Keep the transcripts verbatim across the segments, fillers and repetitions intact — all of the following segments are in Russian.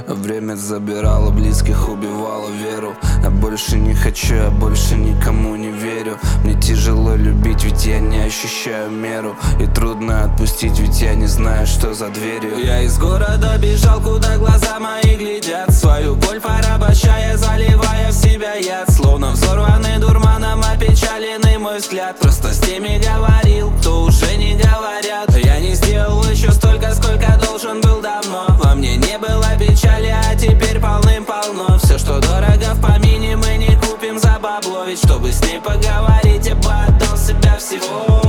Время забирало близких, убивало веру. Я больше не хочу, я больше никому не верю. Мне тяжело любить, ведь я не ощущаю меру. И трудно отпустить, ведь я не знаю, что за дверью. Я из города бежал, куда глаза мои глядят. Свою боль порабощая, заливая в себя яд. Словно взорванный дурманом, опечаленный мой взгляд. Просто с теми говорил, кто уже не говорят. Я не сделал еще столько, сколько должен был давно. Во мне не было печали, а теперь полным-полно. Все, что дорого в помине, мы не купим за бабло. Ведь чтобы с ней поговорить, я бы отдал себя всего.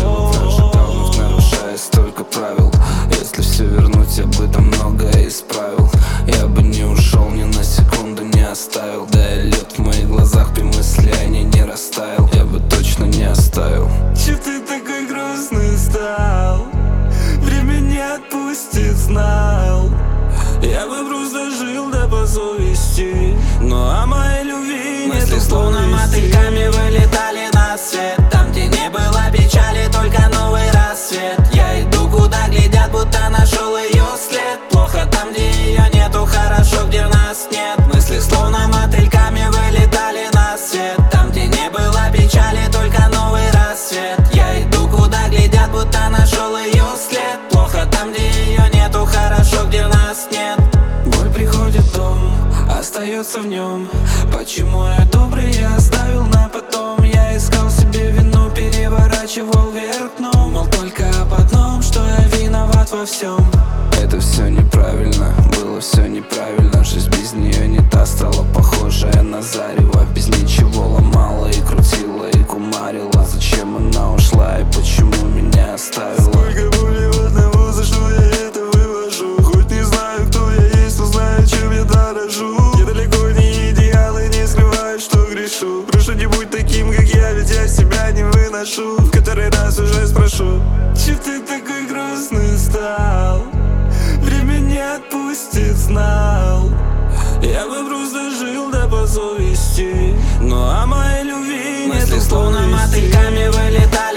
Вновь нарушая столько правил. Если все вернуть, я бы там многое исправил. Я бы не ушел, ни на секунду не оставил. Да и лед в моих глазах при мысли о ней не растаял. Я бы точно не оставил. Че ты такой грустный стал? Время не отпустит, знал. Я бы просто жил, да по совести. Но о моей любви мысли нету словно мотыльками вылетали на свет. Там, где не было печали, только новый рассвет. Я иду, куда глядят, будто нашел ее след. Плохо там, где ее нету, хорошо, где нас нет. Мысли словно мотыльками вылетали на свет. Там, где не было печали, только новый рассвет. Я иду, куда глядят, будто нашел ее след. Плохо там, где ее нету, хорошо, где нас нет. Боль приходит в дом, остается в нем. Почему я добрый, я оставил на потом. Я искал себе вину, переворачивал вверх дном. Мол, только об одном, что я виноват во всем. Это все неправильно, было все неправильно. Жизнь без нее не та, стала похожая на зарево. Без ничего ломала и крутила и кумарила. Зачем она ушла и почему меня оставила? Сколько боли в одного, за что я это вывожу. Хоть не знаю, кто я есть, но знаю, чем я дорожу. Я далеко не идеал и не скрываю, что грешу. Прошу, не будь таким, как я, ведь я себя не выношу. В который раз уже спрошу: че ты такой грустный стал? Время не отпустит, знал. Я бы просто жил, да по совести. Но о моей любви нету словно мотыльками вылетает.